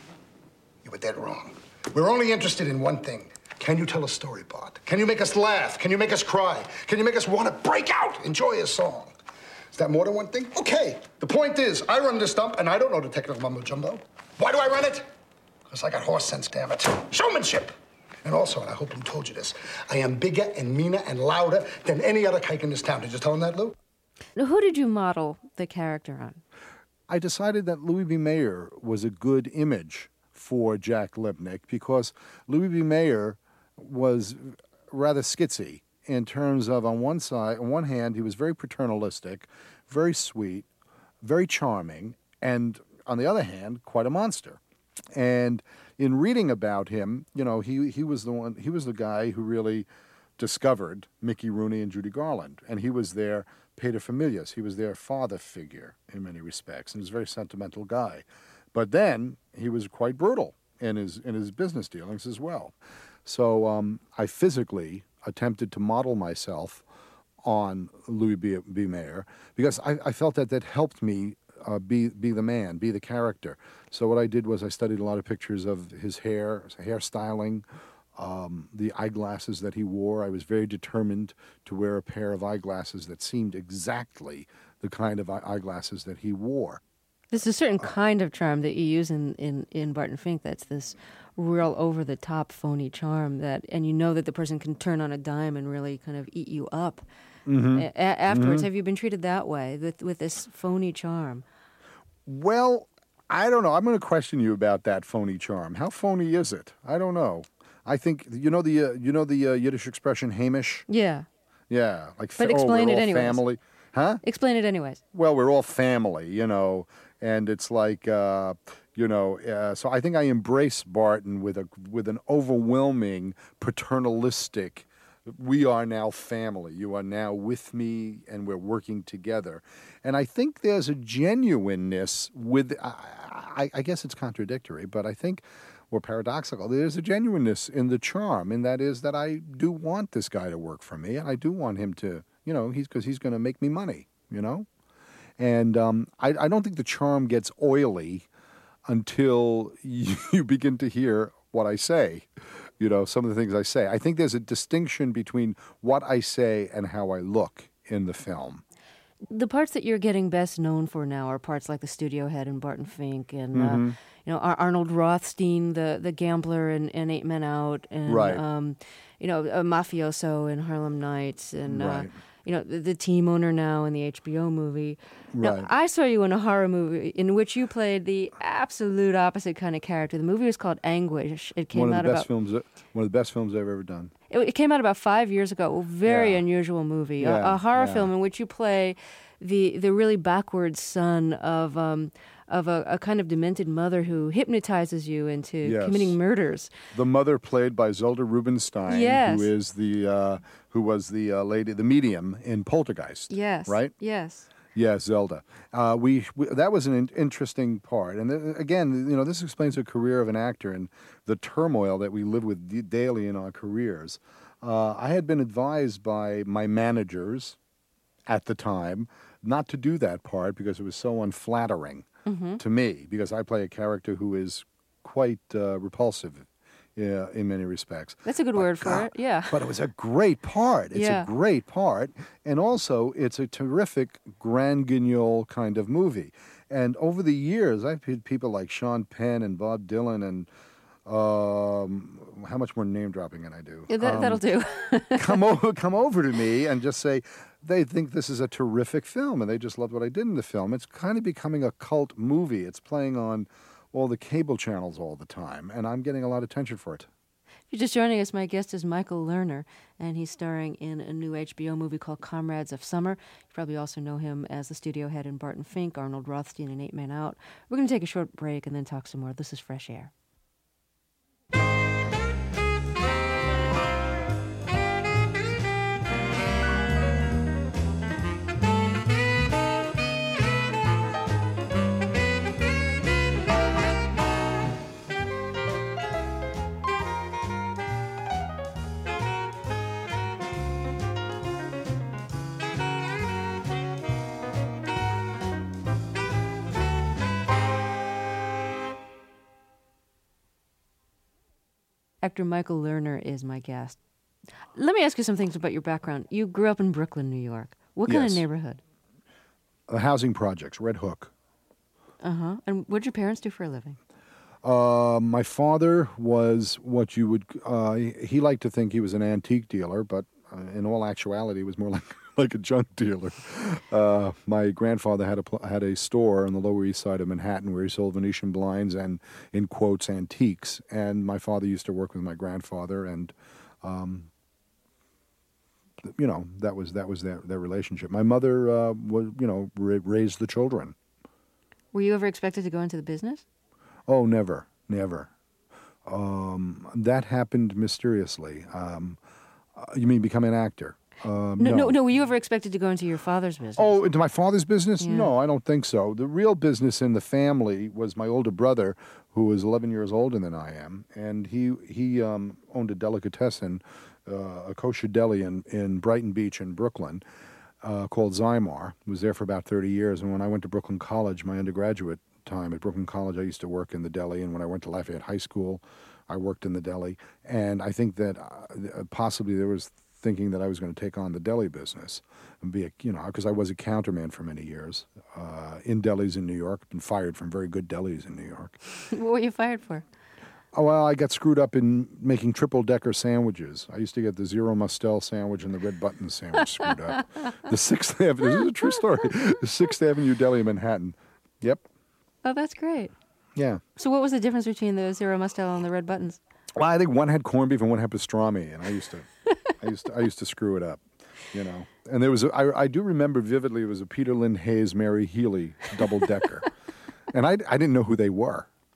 You were dead wrong. We're only interested in one thing. Can you tell a story, Bart? Can you make us laugh? Can you make us cry? Can you make us want to break out, enjoy a song? Is that more than one thing? Okay. The point is, I run this stump, and I don't know the technical mumbo-jumbo. Why do I run it? Because I got horse sense, damn it. Showmanship. And also, and I hope Lou told you this, I am bigger and meaner and louder than any other kike in this town. Did you tell him that, Lou? Now, who did you model the character on? I decided that Louis B. Mayer was a good image for Jack Lipnick because Louis B. Mayer was rather skitsy in terms of, on one hand, he was very paternalistic, very sweet, very charming, and on the other hand, quite a monster. And in reading about him, you know, he was the guy who really discovered Mickey Rooney and Judy Garland, and he was their paterfamilias. He was their father figure in many respects, and he was a very sentimental guy. But then he was quite brutal in his business dealings as well. So I physically attempted to model myself on Louis B. Mayer because I felt that helped me be the man, be the character. So what I did was I studied a lot of pictures of his hairstyling, the eyeglasses that he wore. I was very determined to wear a pair of eyeglasses that seemed exactly the kind of eyeglasses that he wore. There's a certain kind of charm that you use in Barton Fink that's this real over-the-top phony charm and you know that the person can turn on a dime and really kind of eat you up afterwards. Have you been treated that way with this phony charm? Well, I don't know. I'm going to question you about that phony charm. How phony is it? I don't know. I think you know the Yiddish expression "Hamish." Yeah. Yeah, like but explain we're it all anyways. Family, huh? Explain it anyways. Well, we're all family, you know, and it's like so I think I embrace Barton with an overwhelming paternalistic we are now family. You are now with me, and we're working together. And I think there's a genuineness with, I guess it's contradictory, but I think, or paradoxical, there's a genuineness in the charm, and that is that I do want this guy to work for me, and I do want him to, because he's going to make me money, And I don't think the charm gets oily until you begin to hear what I say. Some of the things I say. I think there's a distinction between what I say and how I look in the film. The parts that you're getting best known for now are parts like the studio head in Barton Fink and, Arnold Rothstein, the gambler in 8 Men Out, and, right. A mafioso in Harlem Nights, and, right. The team owner now in the HBO movie. Right. Now, I saw you in a horror movie in which you played the absolute opposite kind of character. The movie was called Anguish. It came out about one of the best films I've ever done. It came out about 5 years ago. A very unusual movie. Yeah. A horror film in which you play the really backwards son of a kind of demented mother who hypnotizes you into committing murders. The mother, played by Zelda Rubinstein, yes. who was the lady, the medium in Poltergeist. Yes. Right? Yes. Yes, Zelda. We that was an interesting part, and again, this explains the career of an actor and the turmoil that we live with daily in our careers. I had been advised by my managers at the time not to do that part because it was so unflattering to me, because I play a character who is quite repulsive in many respects. That's a good word for it, yeah. But it was a great part. It's a great part. And also, it's a terrific Grand Guignol kind of movie. And over the years, I've had people like Sean Penn and Bob Dylan and how much more name dropping can I do? Yeah, that'll do. come over to me and just say they think this is a terrific film and they just loved what I did in the film. It's kind of becoming a cult movie. It's playing on all the cable channels all the time, and I'm getting a lot of attention for it. If you're just joining us, my guest is Michael Lerner, and he's starring in a new HBO movie called Comrades of Summer. You probably also know him as the studio head in Barton Fink, Arnold Rothstein in 8 Men Out. We're going to take a short break and then talk some more. This is Fresh Air. Actor Michael Lerner is my guest. Let me ask you some things about your background. You grew up in Brooklyn, New York. What kind of neighborhood? Housing projects, Red Hook. Uh-huh. And what did your parents do for a living? My father was what you would... he liked to think he was an antique dealer, but in all actuality, he was more like a junk dealer. My grandfather had a store on the Lower East Side of Manhattan where he sold Venetian blinds and, in quotes, antiques. And my father used to work with my grandfather, and that was their relationship. My mother was raised the children. Were you ever expected to go into the business? Oh, never. That happened mysteriously. You mean become an actor? No. Were you ever expected to go into your father's business? Oh, into my father's business? Yeah. No, I don't think so. The real business in the family was my older brother, who was 11 years older than I am, and he owned a delicatessen, a kosher deli in Brighton Beach in Brooklyn, called Zymar. Was there for about 30 years, and when I went to Brooklyn College, my undergraduate time at Brooklyn College, I used to work in the deli, and when I went to Lafayette High School, I worked in the deli, and I think that possibly there was thinking that I was going to take on the deli business and be because I was a counterman for many years in delis in New York. Been fired from very good delis in New York. What were you fired for? Oh, well, I got screwed up in making triple-decker sandwiches. I used to get the Zero Mustel sandwich and the Red Button sandwich screwed up. The 6th Avenue, this is a true story, the 6th Avenue Deli in Manhattan. Yep. Oh, that's great. Yeah. So what was the difference between the Zero Mustel and the Red Buttons? Well, I think one had corned beef and one had pastrami, and I used to screw it up, And there was I do remember vividly it was a Peter Lynn Hayes, Mary Healy double-decker. And I didn't know who they were.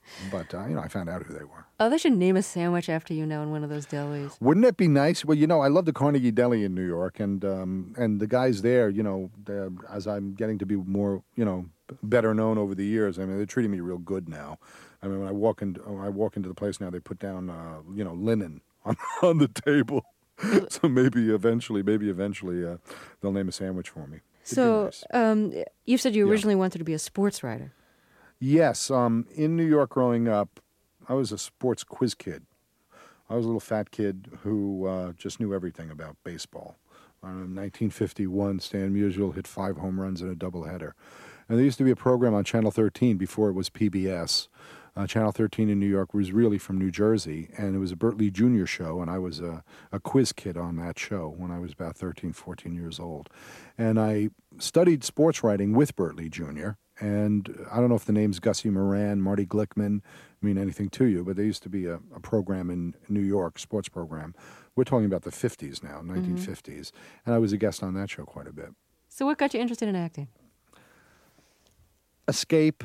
But, I found out who they were. Oh, they should name a sandwich after you now in one of those delis. Wouldn't it be nice? Well, I love the Carnegie Deli in New York, and the guys there, as I'm getting to be more, better known over the years, I mean, they're treating me real good now. I mean, when I walk into the place now, they put down, linen on the table. So maybe eventually, they'll name a sandwich for me. So, you said you originally wanted to be a sports writer. Yes. In New York growing up, I was a sports quiz kid. I was a little fat kid who just knew everything about baseball. In 1951, Stan Musial hit 5 home runs in a doubleheader. And there used to be a program on Channel 13 before it was PBS. Channel 13 in New York was really from New Jersey, and it was a Burt Lee Jr. show, and I was a quiz kid on that show when I was about 13, 14 years old. And I studied sports writing with Burt Lee Jr., and I don't know if the names Gussie Moran, Marty Glickman mean anything to you, but there used to be a program in New York, sports program. We're talking about the 50s now, 1950s, and I was a guest on that show quite a bit. So what got you interested in acting? Escape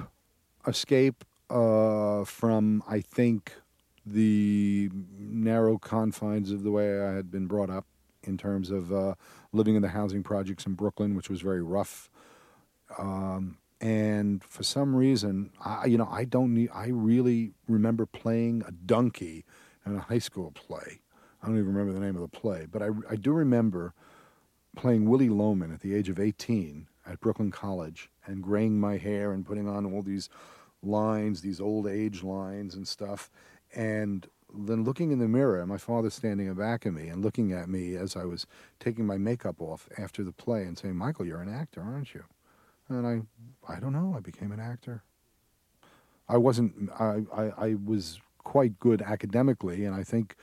from, I think, the narrow confines of the way I had been brought up in terms of living in the housing projects in Brooklyn, which was very rough. And for some reason, I really remember playing a donkey in a high school play. I don't even remember the name of the play, but I do remember playing Willie Loman at the age of 18 at Brooklyn College and graying my hair and putting on all these lines, these old age lines and stuff, and then looking in the mirror, my father standing back of me and looking at me as I was taking my makeup off after the play and saying, "Michael, you're an actor, aren't you?" And I don't know, I became an actor. I was quite good academically, and I think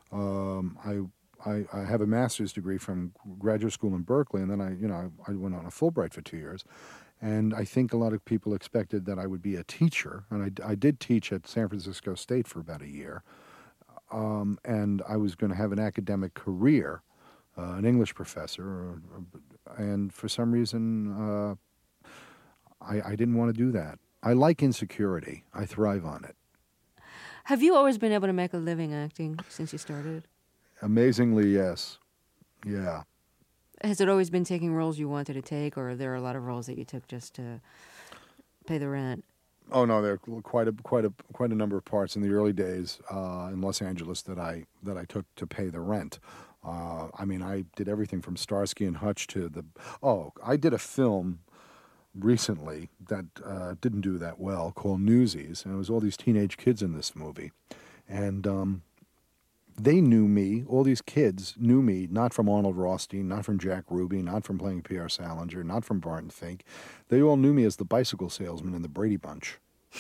I have a master's degree from graduate school in Berkeley, and then I went on a Fulbright for 2 years. And I think a lot of people expected that I would be a teacher, and I did teach at San Francisco State for about a year. And I was going to have an academic career, an English professor, and for some reason I didn't want to do that. I like insecurity. I thrive on it. Have you always been able to make a living acting since you started? Amazingly, yes. Yeah. Has it always been taking roles you wanted to take, or are there a lot of roles that you took just to pay the rent? Oh no, there are quite a number of parts in the early days in Los Angeles that I took to pay the rent. I did everything from Starsky and Hutch to I did a film recently that didn't do that well called Newsies, and it was all these teenage kids in this movie, and they knew me, all these kids knew me, not from Arnold Rothstein, not from Jack Ruby, not from playing Pierre Salinger, not from Barton Fink. They all knew me as the bicycle salesman in the Brady Bunch.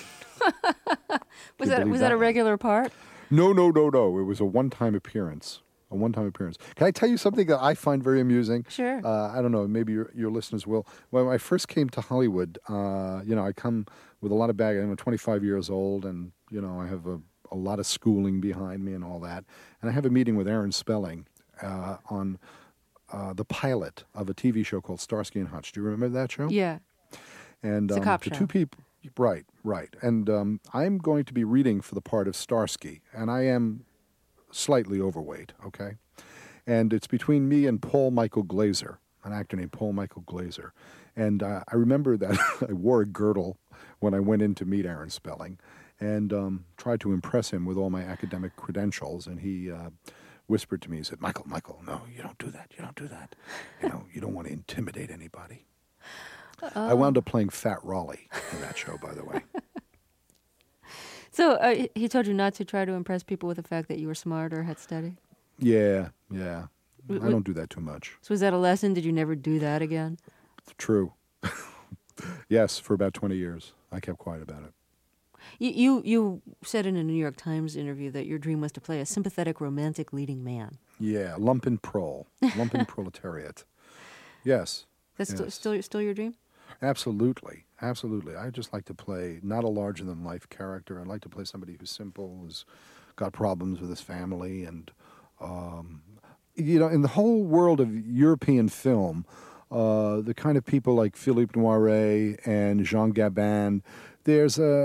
Was that a regular part? No. It was a one-time appearance. Can I tell you something that I find very amusing? Sure. I don't know, maybe your listeners will. When I first came to Hollywood, I come with a lot of baggage. I'm 25 years old, and, I have a lot of schooling behind me and all that. And I have a meeting with Aaron Spelling on the pilot of a TV show called Starsky and Hutch. Do you remember that show? Yeah. And it's a cop show. Two people, right. And I'm going to be reading for the part of Starsky, and I am slightly overweight, okay? And it's between me and Paul Michael Glaser, an actor named Paul Michael Glaser. And I remember that I wore a girdle when I went in to meet Aaron Spelling, and tried to impress him with all my academic credentials, and he whispered to me, he said, Michael, no, you don't do that. You don't want to intimidate anybody. I wound up playing Fat Raleigh in that show, by the way. So he told you not to try to impress people with the fact that you were smart or had studied? Yeah. I don't do that too much. So was that a lesson? Did you never do that again? True. Yes, for about 20 years. I kept quiet about it. You said in a New York Times interview that your dream was to play a sympathetic, romantic leading man. Yeah, lumpen proletariat. Yes. That's still your dream? Absolutely. I just like to play not a larger-than-life character. I'd like to play somebody who's simple, who's got problems with his family, and in the whole world of European film, the kind of people like Philippe Noiret and Jean Gabin, there's a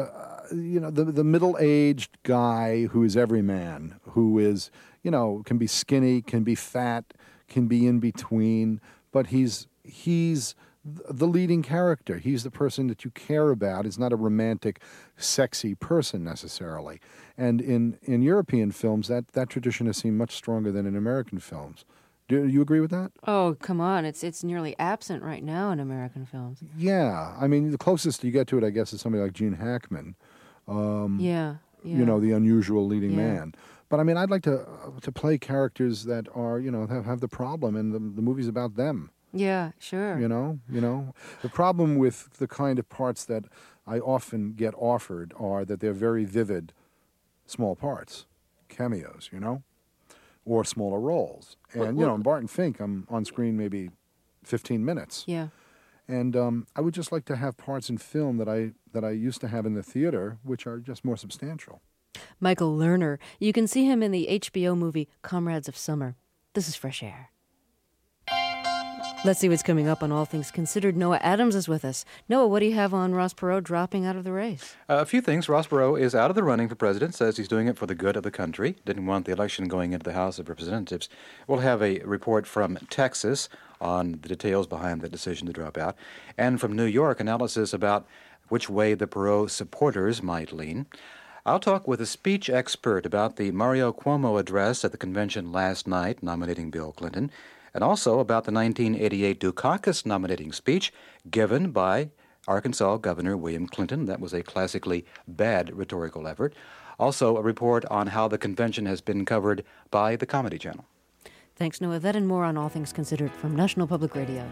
the middle-aged guy who is every man, who is, can be skinny, can be fat, can be in between, but he's the leading character. He's the person that you care about. He's not a romantic, sexy person necessarily. And in European films, that tradition has seemed much stronger than in American films. Do you agree with that? Oh, come on. It's nearly absent right now in American films. Yeah. I mean, the closest you get to it, I guess, is somebody like Gene Hackman. Yeah. The unusual leading Yeah. man. But I mean, I'd like to play characters that are, have the problem, and the movie's about them. Yeah, sure. The problem with the kind of parts that I often get offered are that they're very vivid, small parts, cameos, or smaller roles. And in Barton Fink, I'm on screen maybe 15 minutes. Yeah. And I would just like to have parts in film that I used to have in the theater, which are just more substantial. Michael Lerner. You can see him in the HBO movie Comrades of Summer. This is Fresh Air. Let's see what's coming up on All Things Considered. Noah Adams is with us. Noah, what do you have on Ross Perot dropping out of the race? A few things. Ross Perot is out of the running for president, says he's doing it for the good of the country. Didn't want the election going into the House of Representatives. We'll have a report from Texas on the details behind the decision to drop out. And from New York, analysis about which way the Perot supporters might lean. I'll talk with a speech expert about the Mario Cuomo address at the convention last night nominating Bill Clinton, and also about the 1988 Dukakis nominating speech given by Arkansas Governor William Clinton. That was a classically bad rhetorical effort. Also, a report on how the convention has been covered by the Comedy Channel. Thanks, Noah. That and more on All Things Considered from National Public Radio.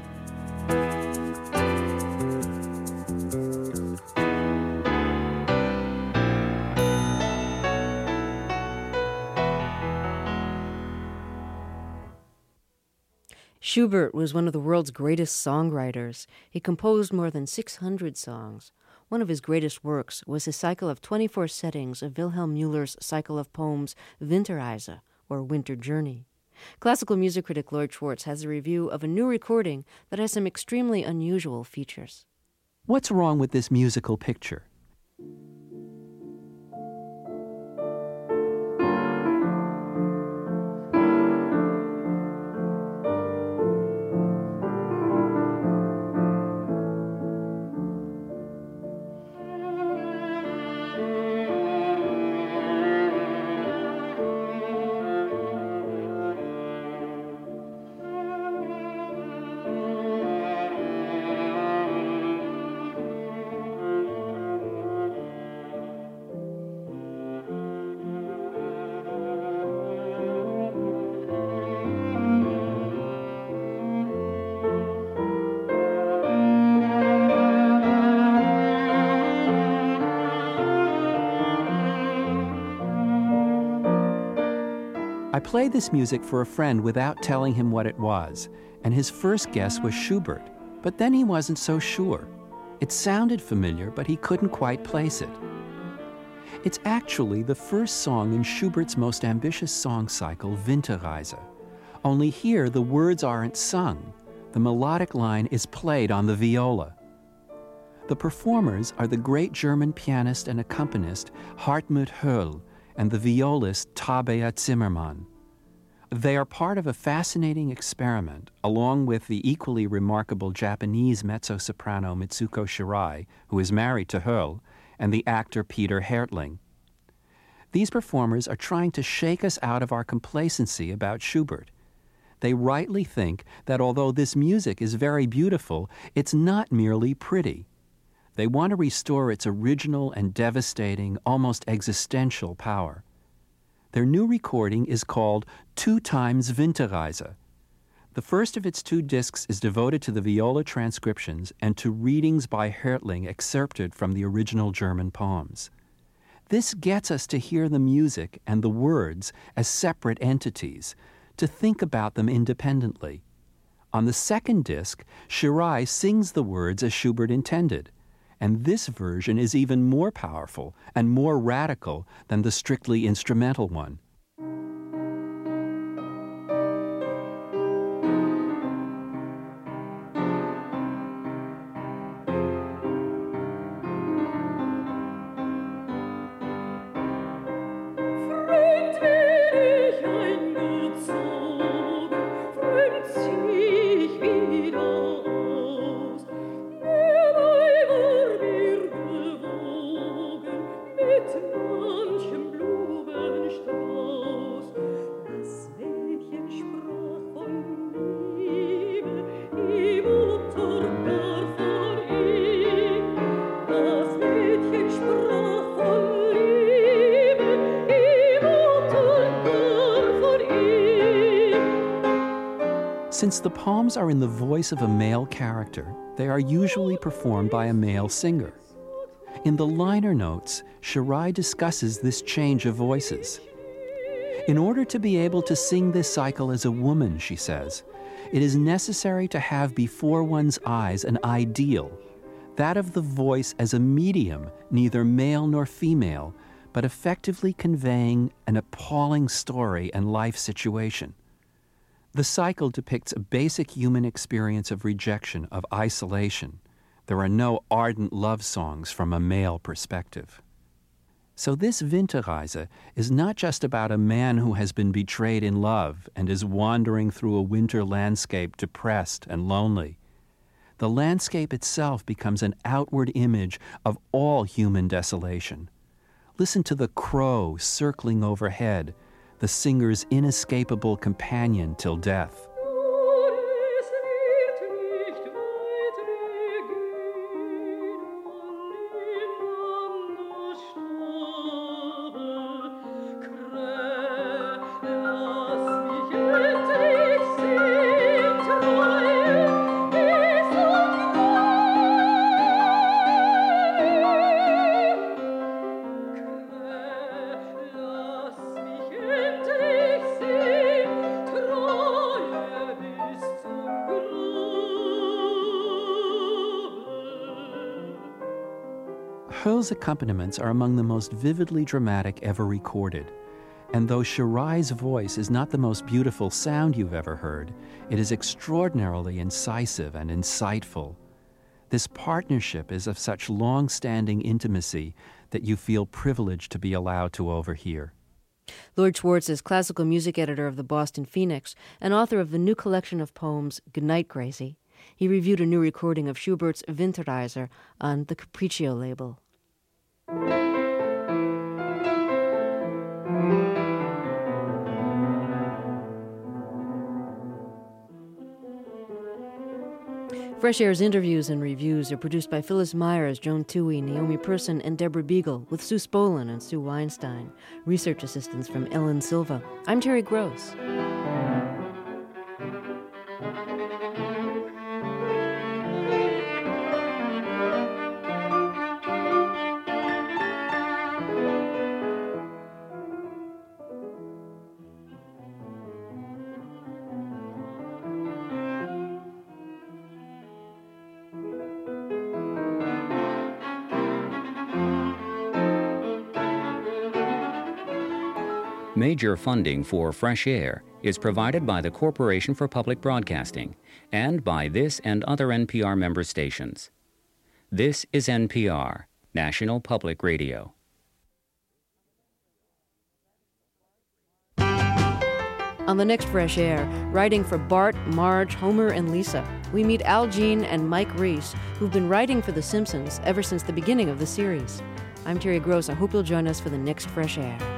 Schubert was one of the world's greatest songwriters. He composed more than 600 songs. One of his greatest works was his cycle of 24 settings of Wilhelm Müller's cycle of poems Winterreise, or Winter Journey. Classical music critic Lloyd Schwartz has a review of a new recording that has some extremely unusual features. What's wrong with this musical picture? I played this music for a friend without telling him what it was, and his first guess was Schubert, but then he wasn't so sure. It sounded familiar, but he couldn't quite place it. It's actually the first song in Schubert's most ambitious song cycle, Winterreise. Only here, the words aren't sung. The melodic line is played on the viola. The performers are the great German pianist and accompanist Hartmut Höll and the violist Tabea Zimmermann. They are part of a fascinating experiment, along with the equally remarkable Japanese mezzo-soprano Mitsuko Shirai, who is married to Höll, and the actor Peter Hertling. These performers are trying to shake us out of our complacency about Schubert. They rightly think that although this music is very beautiful, it's not merely pretty. They want to restore its original and devastating, almost existential power. Their new recording is called 2 times Winterreise. The first of its 2 discs is devoted to the viola transcriptions and to readings by Hertling excerpted from the original German poems. This gets us to hear the music and the words as separate entities, to think about them independently. On the second disc, Shirai sings the words as Schubert intended. And this version is even more powerful and more radical than the strictly instrumental one. Since the poems are in the voice of a male character, they are usually performed by a male singer. In the liner notes, Shirai discusses this change of voices. In order to be able to sing this cycle as a woman, she says, it is necessary to have before one's eyes an ideal, that of the voice as a medium, neither male nor female, but effectively conveying an appalling story and life situation. The cycle depicts a basic human experience of rejection, of isolation. There are no ardent love songs from a male perspective. So this Winterreise is not just about a man who has been betrayed in love and is wandering through a winter landscape depressed and lonely. The landscape itself becomes an outward image of all human desolation. Listen to the crow circling overhead, the singer's inescapable companion till death. Höl's accompaniments are among the most vividly dramatic ever recorded. And though Shirai's voice is not the most beautiful sound you've ever heard, it is extraordinarily incisive and insightful. This partnership is of such long-standing intimacy that you feel privileged to be allowed to overhear. Lord Schwartz is classical music editor of the Boston Phoenix and author of the new collection of poems, Goodnight, Gracie. He reviewed a new recording of Schubert's Winterreise on the Capriccio label. Fresh Air's interviews and reviews are produced by Phyllis Myers, Joan Toohey, Naomi Persson, and Deborah Beagle, with Sue Spolin and Sue Weinstein. Research assistance from Ellen Silva. I'm Terry Gross. Major funding for Fresh Air is provided by the Corporation for Public Broadcasting and by this and other NPR member stations. This is NPR, National Public Radio. On the next Fresh Air, writing for Bart, Marge, Homer, and Lisa, we meet Al Jean and Mike Reiss, who've been writing for The Simpsons ever since the beginning of the series. I'm Terry Gross. I hope you'll join us for the next Fresh Air.